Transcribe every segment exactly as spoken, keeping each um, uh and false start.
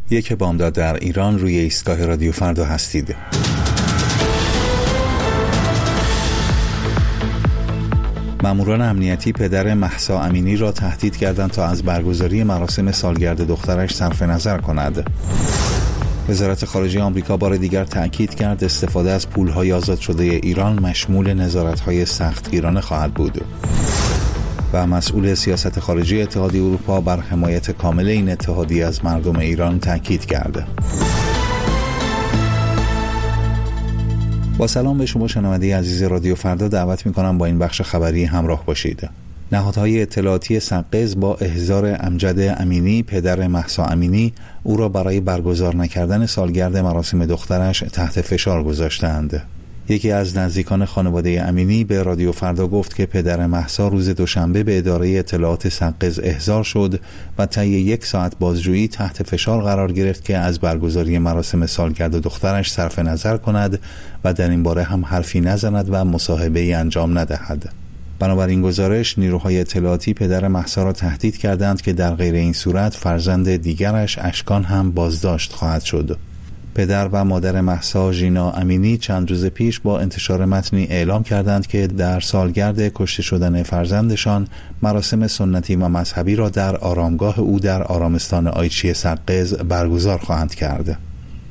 یک بامداد در ایران، روی ایستگاه رادیو فردا هستید. ماموران امنیتی پدر مهسا امینی را تهدید کردند تا از برگزاری مراسم سالگرد دخترش صرف نظر کند. وزارت خارجه آمریکا بار دیگر تأکید کرد استفاده از پول‌های آزاد شده ایران مشمول نظارت‌های سختگیرانه خواهد بود. و مسئول سیاست خارجی اتحادیه اروپا بر حمایت کامل این اتحادیه از مردم ایران تأکید کرده. با سلام به شما شنونده عزیز رادیو فردا، دعوت می‌کنم با این بخش خبری همراه باشید. نهادهای اطلاعاتی سقز با احضار امجد امینی پدر مهسا امینی او را برای برگزار نکردن سالگرد مراسم دخترش تحت فشار گذاشتند. یکی از نزدیکان خانواده امینی به رادیو فردا گفت که پدر مهسا روز دوشنبه به اداره اطلاعات سقز احضار شد و طی یک ساعت بازجویی تحت فشار قرار گرفت که از برگزاری مراسم سالگرد دخترش صرف نظر کند و در این باره هم حرفی نزند و مصاحبه‌ای انجام ندهد. بنابراین گزارش، نیروهای اطلاعاتی پدر مهسا را تهدید کردند که در غیر این صورت فرزند دیگرش اشکان هم بازداشت خواهد شد. پدر و مادر مهسا، ژینا امینی، چند روز پیش با انتشار متنی اعلام کردند که در سالگرد کشته شدن فرزندشان مراسم سنتی و مذهبی را در آرامگاه او در آرامستان آیچی سقز برگزار خواهند کرد.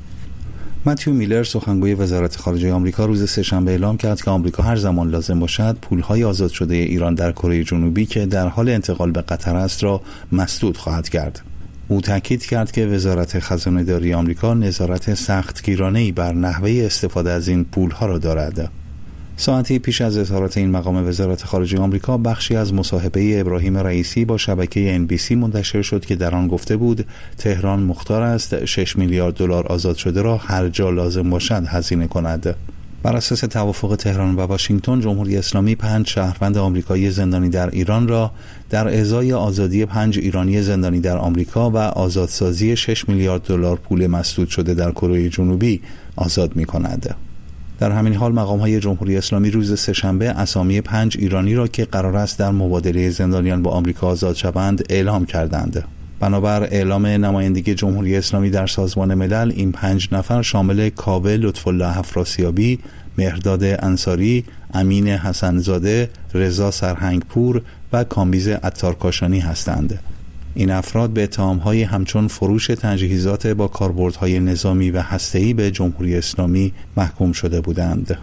متیو میلر، سخنگوی وزارت خارجه آمریکا، روز سه‌شنبه اعلام کرد که آمریکا هر زمان لازم باشد پول‌های آزاد شده ایران در کره جنوبی که در حال انتقال به قطر است را مسدود خواهد کرد. او تاکید کرد که وزارت خزانه‌داری آمریکا نظارت سختگیرانه‌ای بر نحوه استفاده از این پول‌ها را دارد. ساعتی پیش از اظهارات این مقام وزارت خارجه آمریکا، بخشی از مصاحبه ابراهیم رئیسی با شبکه ان بی سی منتشر شد که در آن گفته بود تهران مختار است شش میلیارد دلار آزاد شده را هر جا لازم باشد هزینه کند. بر اساس توافق تهران و واشنگتن، جمهوری اسلامی پنج شهروند آمریکایی زندانی در ایران را در ازای آزادی پنج ایرانی زندانی در آمریکا و آزادسازی شش میلیارد دلار پول مسدود شده در کره جنوبی آزاد می‌کند. در همین حال مقام‌های جمهوری اسلامی روز سه‌شنبه اسامی پنج ایرانی را که قرار است در مبادله زندانیان با آمریکا آزاد شوند اعلام کردند. بنابر اعلام نمایندگی جمهوری اسلامی در سازمان ملل، این پنج نفر شامل کاوه لطف‌الله افراسیابی، مهرداد انصاری، امین حسن‌زاده، رضا سرهنگپور و کامبیز عطارکاشانی هستند. این افراد به اتهام‌های همچون فروش تجهیزات با کاربردهای نظامی و هسته‌ای به جمهوری اسلامی محکوم شده بودند.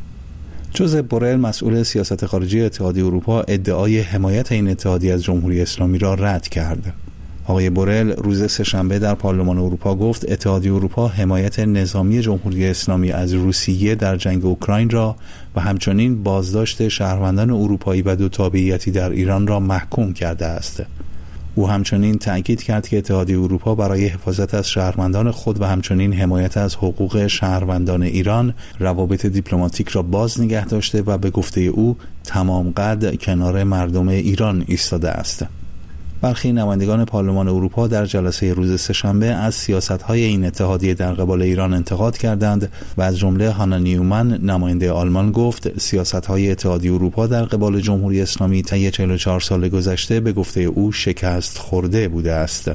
جوزپ بورل، مسئول سیاست خارجی اتحادیه اروپا، ادعای حمایت این اتحادیه از جمهوری اسلامی را رد کرد. آقای بورل روز سه‌شنبه در پارلمان اروپا گفت اتحادیه اروپا حمایت نظامی جمهوری اسلامی از روسیه در جنگ اوکراین را و همچنین بازداشت شهروندان اروپایی و دو تابعیتی در ایران را محکوم کرده است. او همچنین تأکید کرد که اتحادیه اروپا برای حفاظت از شهروندان خود و همچنین حمایت از حقوق شهروندان ایران روابط دیپلماتیک را باز نگه داشته و به گفته او تمام قد کنار مردم ایران ایستاده است. برخی نمایندگان پارلمان اروپا در جلسه روز سه‌شنبه از سیاست‌های این اتحادیه در قبال ایران انتقاد کردند و از جمله هانا نیومن، نماینده آلمان، گفت سیاست‌های اتحادیه اروپا در قبال جمهوری اسلامی طی چهل و چهار سال گذشته به گفته او شکست خورده بوده است.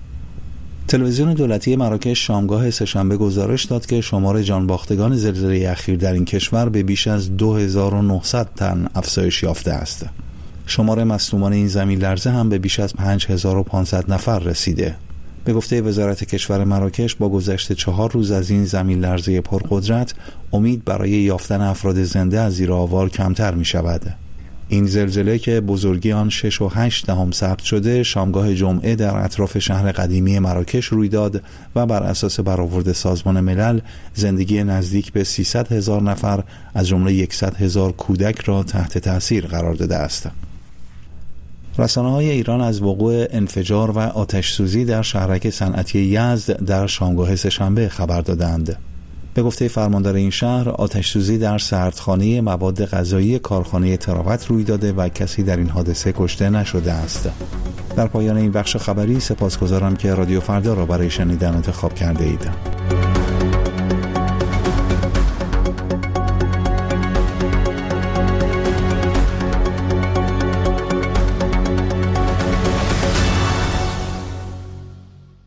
تلویزیون دولتی مراکش شامگاه سه‌شنبه گزارش داد که شمار جانباختگان زلزله اخیر در این کشور به بیش از دو هزار و نهصد تن افزایش یافته است. شمار مصدومان این زمین لرزه هم به بیش از پنج هزار و پانصد نفر رسیده. به گفته وزارت کشور مراکش، با گذشت چهار روز از این زمین لرزه پرقدرت، امید برای یافتن افراد زنده از زیر آوار کمتر می شود. این زلزله که بزرگی آن شش و هشت دهم ثبت شده، شامگاه جمعه در اطراف شهر قدیمی مراکش روی داد و بر اساس برآورد سازمان ملل زندگی نزدیک به سیصد هزار نفر از جمله صد هزار کودک را تحت تأثیر قرار داده است. رسانه‌های ایران از وقوع انفجار و آتش‌سوزی در شهرک صنعتی یزد در شامگاه سه‌شنبه خبر دادند. به گفته فرماندار این شهر، آتش‌سوزی در سردخانه مواد غذایی کارخانه تراوت روی داده و کسی در این حادثه کشته نشده است. در پایان این بخش خبری سپاسگزارم که رادیو فردا را برای شنیدن انتخاب کرده اید.